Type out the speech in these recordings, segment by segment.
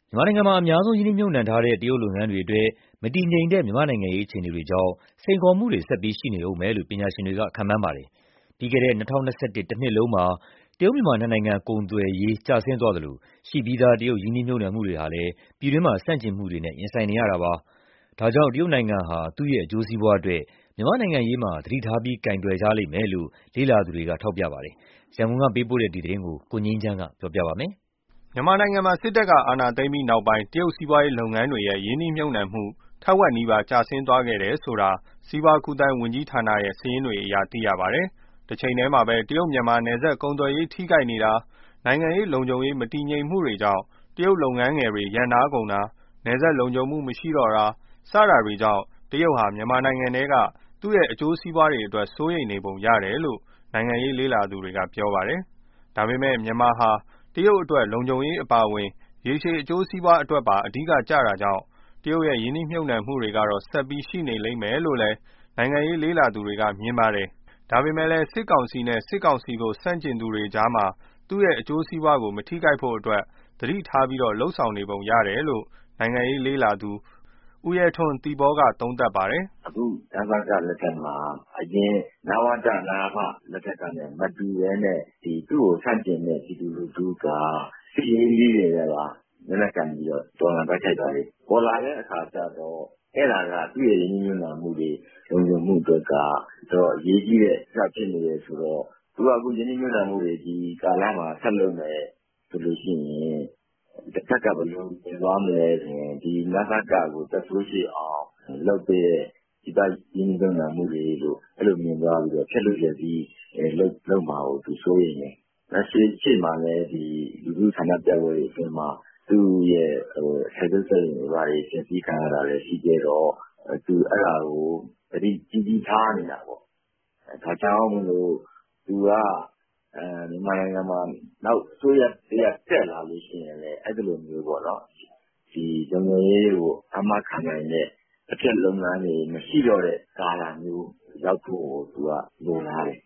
မြန်မာနိုင်ငံမှာအများဆုံးရင်းနှီးမြှုပ်နှံထားတဲ့တရုတ်လုပ်ငန်းတွေအတွက်မတည်ငြိမ်တဲ့မြန်မာ့နိုင်ငံရေးအခြေအနေတွေကြောင့်စိန်ခေါ်မှုတွေဆက်ပြီးရှိနေဦးမယ်လို့ပညာရှင်တွေကခန့်မှန်းပါတယ်။ပြီးခဲ့တဲ့2021တနှစ်လုံးမှာတရုတ်-မြန်မာနှစ်နိုင်ငံကုန်သွယ်ရေးကျဆင်းသွားသလိုရှိပြီးသားတရုတ်ရင်းနှီးမြှုပ်နှံမှုတွေဟာလည်းပြည်တွင်းမှာဆန့်ကျင်မှုတွေနဲ့ရင်ဆိုင်နေရတာပါ။ဒါကြောင့်တရုတ်နိုင်ငံဟာသူ့ရဲ့အကျိုးစီးပွားအတွက်မြန်မာ့နိုင်ငံရေးမှာသတိထားပြီးကိုင်တွယ်ကြလိမ့်မယ်လို့လေ့လာသူတွေကထောက်ပြပါတယ်။ရန်ကုန်ကပေးပို့တဲ့ဒီသတင်းကိုကိုငြိမ်းချမ်းကပြောပြပါမယ်။မြန်မာနိုင်ငံမှာစစ်တပ်ကအာဏာသိမ်းပြီးနောက်ပိုင်းတရုတ်စီးပွားရေးလုပ်ငန်းတွေရဲ့ရင်းနှီးမြှုပ်နှံမှုထက်ဝက်နီးပါးကျဆင်းသွားခဲ့တယ်ဆိုတာစီးပွားကူးသန်းဝန်ကြီးဌာနရဲ့စာရင်းတွေအရသိရပါတယ်။တစ်ချိန်တည်းမှာပဲတရုတ်မြန်မာနယ်စပ်ကုန်သွယ်ရေးထိခိုက်နေတာနိုင်ငံရေးလုံခြုံရေးမတည်ငြိမ်မှုတွေကြောင့်တရုတ်လုပ်ငန်းငယ်တွေရပ်နားကုန်တာနယ်စပ်လုံခြုံမှုမရှိတော့တာစတာတွေကြောင့်တရုတ်ဟာမြန်မာနိုင်ငံထဲကသူ့ရဲ့အကျိုးစီးပွားတွေအတွက်စိုးရိမ်နေပုံရတယ်လို့နိုင်ငံရေးလေ့လာသူတွေကပြောပါတယ်။ဒါပေမဲ့မြန်မာဟာတရုတ်အတွက်လုံခြုံရေးအပါအဝင်ရေရှည်အကျိုးစီးပွားအတွက်ပါအဓိကကျတာကြောင့်တရုတ်ရဲ့ရင်းနှီးမြှုပ်နှံမှုတွေကတော့ဆက်ပြီးရှိနေလိမ့်မယ်လို့လည်းနိုင်ငံရေးလေ့လာသူတွေကမြင်ပါတယ်။ဒါပေမဲ့လည်းစစ်ကောင်စီနဲ့စစ်ကောင်စီကိုဆန့်ကျင်သူတွေကြားမှာသူ့ရဲ့အကျိုးစီးပွားကိုမထိခိုက်ဖို့အတွက်သတိထားပြီးလှုံ့ဆော်နေပုံရတယ်လို့နိုင်ငံရေးလေ့လာသူဦးရဲထွန်းသီပေါကသုံးသပ်ပါတယ်။အခုနစကလက်ထက်မှာအရင်နဝတနအဖလက်ထက်ကနဲ့မတူရဲနဲ့သူ့ကိုဆန့်ကျင်တဲ့ပြည်သူလူထုကစီးရီးတွေကလက်နက်ကန်ပြီးတော်လှန်တိုက်ခိုက်တာတွေပေါ်လာတဲ့အခါကျတော့အဲ့ဒါကသူ့ရဲ့ရင်းနှီးမြှုပ်နှံမှုတွေလုံခြုံမှုအတွက်ကတော့အရေးကြီးတဲ့ကြောက်ဖြစ်နေတယ်ဆိုတော့သူကအခုရင်းနှီးမြှုပ်နှံမှုတွေဒီကာလမှာဆက်လုပ်မယ်ဆိုလို့ရှိရင်တစ်ခါကဘယ်လိုမြင်သွားမလဲဆိုရင်ဒီနစကကိုတက်ဆိုးရှိအောင်လုပ်တဲ့ဒီတိုင်းရင်းနှီးမြှုပ်နှံမှုတွေလို့အဲ့လိုမြင်သွားပြီးတော့ဖြတ်လို့ရပြီးလုပ်မှာကိုသူစိုးရိမ်နေရှေ့မှာလည်းဒီလူထုဌာနပြပွဲတွေအတွင်းမှာသူ့ရဲ့ဆယ်စုစိတ်တွေဘာတွေရှင်းပြခံရတာလည်းရှိကြတော့သူအဲ့ဒါကိုတတိကြီးထားနေတာပေါ့ဒါကြောင့်မလို့သူကမြန်မာနိုင်ငံမှာနောက်ဆိုရတက်လာလို့ရှိရင်လည်းအဲ့လိုမျိုးပေါ့နော်ဒီလုံခြုံရေးကိုအမှတ်ခံနိုင်တဲ့အထက်လုပ်ငန်းတွေမရှိတော့တဲ့ကာလမျိုးရောက်ဖို့သူကလိုလားတယ်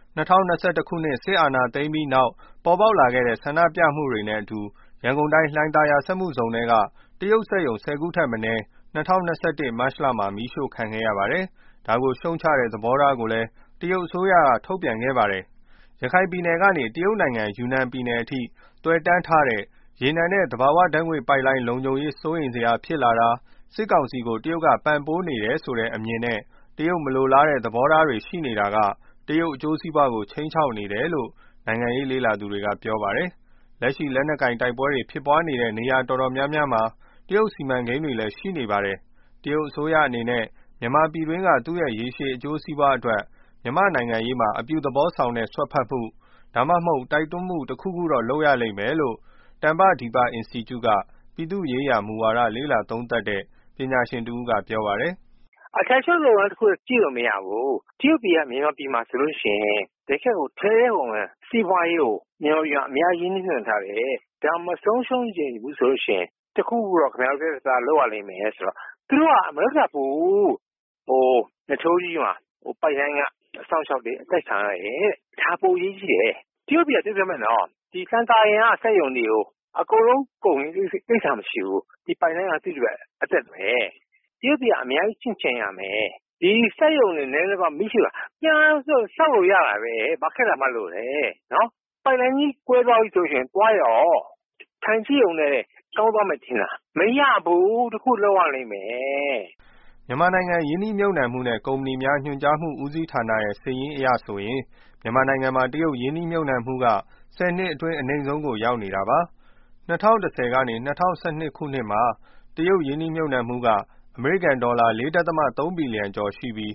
2021ခုနှစ်စစ်အာဏာသိမ်းပြီးနောက်ပေါ်ပေါက်လာခဲ့တဲ့ဆန္ဒပြမှုတွေနဲ့အတူရန်ကုန်တိုင်းလှိုင်သာယာစက်မှုဇုံတွေကတရုတ်စက်ရုံ10ခုထက်မနည်း2021မတ်လမှာမီးရှို့ခံခဲ့ရပါတယ်။ဒါကိုရှုံချတဲ့သဘောထားကိုလည်းတရုတ်အစိုးရကထုတ်ပြန်ခဲ့ပါတယ်။ရခိုင်ပြည်နယ်ကနေတရုတ်နိုင်ငံယူနန်ပြည်နယ်အထိတွယ်တန်းထားတဲ့ရေနံနဲ့သဘာဝဓာတ်ငွေ့ပိုက်လိုင်းလုံခြုံရေးစိုးရိမ်စရာဖြစ်လာတာစစ်ကောင်စီကိုတရုတ်ကပံ့ပိုးနေတယ်ဆိုတဲ့အမြင်နဲ့တရုတ်မလိုလားတဲ့သဘောထားတွေရှိနေတာကတရုတ်အကျိုးစီးပွားကိုချိန်ချောက်နေတယ်လို့နိုင်ငံရေးလေ့လာသူတွေကပြောပါတယ်။လက်ရှိလက်နက်ကင်တိုက်ပွဲတွေဖြစ်ပွားနေတဲ့နေရာတော်တော်များများမှာတရုတ်စီမံကိန်းတွေလည်းရှိနေပါတယ်။တရုတ်အစိုးရအနေနဲ့မြန်မာပြည်တွင်းကသူ့ရဲ့ရေရှည်အကျိုးစီးပွားအတွက်မြန်မာနိုင်ငံရေးမှာအပြုသဘောဆောင်တဲ့ဆွတ်ဖက်မှုဒါမှမဟုတ်တိုက်တွန်းမှုတစ်ခုခုတော့လုပ်ရလိမ့်မယ်လို့တမ္ပဒီပအင်စတီကျုကပြည်သူ့ရေးရာမူဝါဒလေ့လာသုံးသပ်တဲ့ပညာရှင်တူကပြောပါတယ်။အထက်ချုပ်လုပ်ငန်းတစ်ခုကြည့်လို့မရဘူး။တရုတ်ပြည်ကမြန်မာပြည်မှာဆိုလို့ရှိရင်တကယ်ကိုထဲဝင်စီးပွားရေးကိုမြန်မာပြည်အများကြီးနှိမ့်နှံထားတယ်။ဒါမဆုံးရှုံးကြဘူးဆိုလို့ရှိရင်တခုခုတော့ခင်ဗျားတို့ကလောက်ရလိမ့်မယ်ဆိုတော့သူတို့ကအမရကဘူးနှချိုးကြီးမှာပိုက်လိုင်းကအဆောင်ရှောက်တွေအသက်ခံရတယ်ဒါပိုရေးကြီးတယ်တရုတ်ပြည်ကသိကြမယ်နော်ဒီစန်တာရင်ကစက်ယုံတွေကိုအကုန်လုံးကုန်ကိစ္စမရှိဘူးဒီပိုက်လိုင်းကသူ့တွေအသက်ပဲတရုတ်ပြည်ကအများကြီးချင်ရမယ်ဒီစက်ယုံတွေနဲ့လည်းမရှိပါပြန်ဆောက်လို့ရတာပဲဘာခက်တာမှလို့လေနော်ပိုက်လိုင်းကြီးကွဲသွားပြီဆိုရင်တွားရောထိုင်ကြည့်ုံနဲ့ကောင်းသွားမယ်ထင်လားမရဘူးတခုလောက်ရလိမ့်မယ်မြန်မာနိုင်ငံယင်းနှိမ့်မြုပ်နှံမှုနဲ့ကုမ္ပဏီများညွှန်ကြားမှုဦးစီးဌာနရဲ့စာရင်းအရဆိုရင်မြန်မာနိုင်ငံမှာတရုတ်ယင်းနှိမ့်မြုပ်နှံမှုက10နှစ်အတွင်းအနိမ့်ဆုံးကိုရောက်နေတာပါ2010ကနေ2012ခုနှစ်မှာတရုတ်ယင်းနှိမ့်မြုပ်နှံမှုကအမေရိကန်ဒေါ်လာ 4.3 ဘီလီယံကျော်ရှိပြီး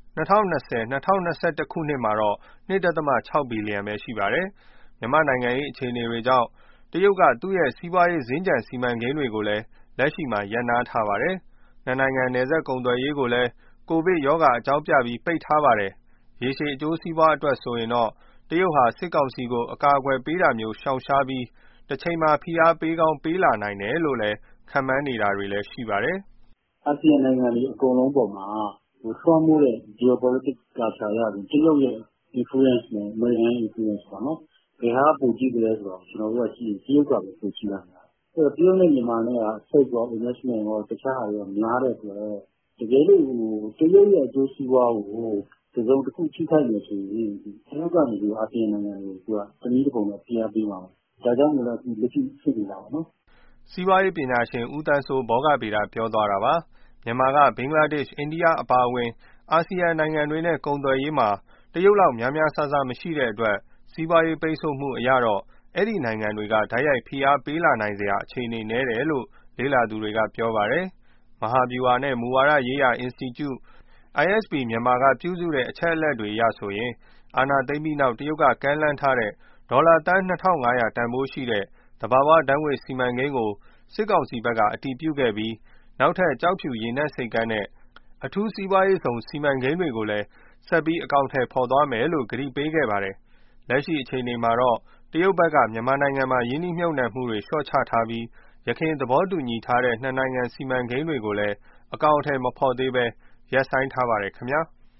2020-2021ခုနှစ်မှာတော့ 2.6 ဘီလီယံပဲရှိပါတယ်မြန်မာနိုင်ငံရဲ့အခြေအနေတွေကြောင့်တရုတ်ကသူ့ရဲ့စီးပွားရေးစင်ကြံစီမံကိန်းတွေကိုလည်းလက်ရှိမှာရပ်နားထားပါတယ်နှစ်နိုင်ငံနယ်စပ်ကုန်သွယ်ရေးကိုလည်းကိုဗစ်ရောဂါအကြောင်းပြပြီးပိတ်ထားပါတယ်ရေရှည်အကျိုးစီးပွားအတွက်ဆိုရင်တော့တရုတ်ဟာစစ်ကောင်စီကိုအကာအကွယ်ပေးတာမျိုးရှောင်ရှားပြီးတစ်ချိန်မှာဖိအားပေးကောင်းပေးလာနိုင်တယ်လို့လည်းခန့်မှန်းနေတာတွေလည်းရှိပါတယ်အာဆီယံနိုင်ငံတွေအကုန်လုံးပေါ်မှာလွှမ်းမိုးတဲ့ geopolitics ကခြားရတယ်တရုတ်ရဲ့ influence နဲ့ American influence ပေါ့နော်ဘယ်ဟာပိုကြည့်ကြလဲဆိုတော့ကျွန်တော်တို့ကကြည့်တရုတ်ကပဲပိုကြည့်ရမှာတရုတ်နဲ့မြန်မာနဲ့ကစိတ်ရော investment ရောတခြားဟာရောများတဲ့အတွက်တကယ်လို့တရုတ်ရဲ့အကျိုးစီးပွားကိုတစ်စုံတစ်ခုထိခိုက်နေဆိုရင်တရုတ်ကနေအာဆီယံနိုင်ငံတွေကိုတနည်းတစ်ပုံနဲ့ဖိအားပေးမှာဒါကြောင့်လည်းလက်ရှိဖြစ်နေတာပါနော်စီးပွားရေးပညာရှင်ဦးသန်းစိုးဘောဂဗေဒပြောသွားတာပါမြန်မာကဘင်္ဂလားဒေ့ရှ်အိန္ဒိယအပါအဝင်အာဆီယံနိုင်ငံတွေနဲ့ကုန်သွယ်ရေးမှာတရုတ်လောက်များများဆဆမရှိတဲ့အတွက်စီးပွားရေးပိတ်ဆို့မှုအရတော့အဲ့ဒီနိုင်ငံတွေကဓာတ်ရိုက်ဖိအားပေးလာနိုင်စရာအခြေအနေနည်းတယ်လို့လေ့လာသူတွေကပြောပါတယ်မဟာဗျူဟာနဲ့မူဝါဒရေးရာ Institute ISP မြန်မာကပြုစုတဲ့အချက်အလက်တွေအရဆိုရင်အာဏာသိမ်းပြီးနောက်တရုတ်ကကမ်းလှမ်းထားတဲ့ဒေါ်လာသန်း2500တန်ဖိုးရှိတဲ့သဘာဝဓာတ်ငွေ့စီမံကိန်းကိုစစ်ကောင်စီဘက်ကအတည်ပြုခဲ့ပြီးနောက်ထပ်ကျောက်ဖြူရေနက်ဆိပ်ကမ်းနဲ့အထူးစီးပွားရေးဇုံစီမံကိန်းတွေကိုလည်းဆက်ပြီးအကောင်အထည်ဖော်သွားမယ်လို့ကတိပေးခဲ့ပါတယ်လက်ရှိအခြေအနေမှာတော့တရုတ်ဘက်ကမြန်မာနိုင်ငံမှာယင်းနှိမ့်ညွတ်နှံမှုတွေလျှော့ချထားပြီးရခိုင်သဘောတူညီထားတဲ့နှစ်နိုင်ငံစီမံကိန်းတွေကိုလည်းအကောင်အထည်မဖော်သေးဘဲရပ်ဆိုင်းထားပါတယ်ခင်ဗျာ။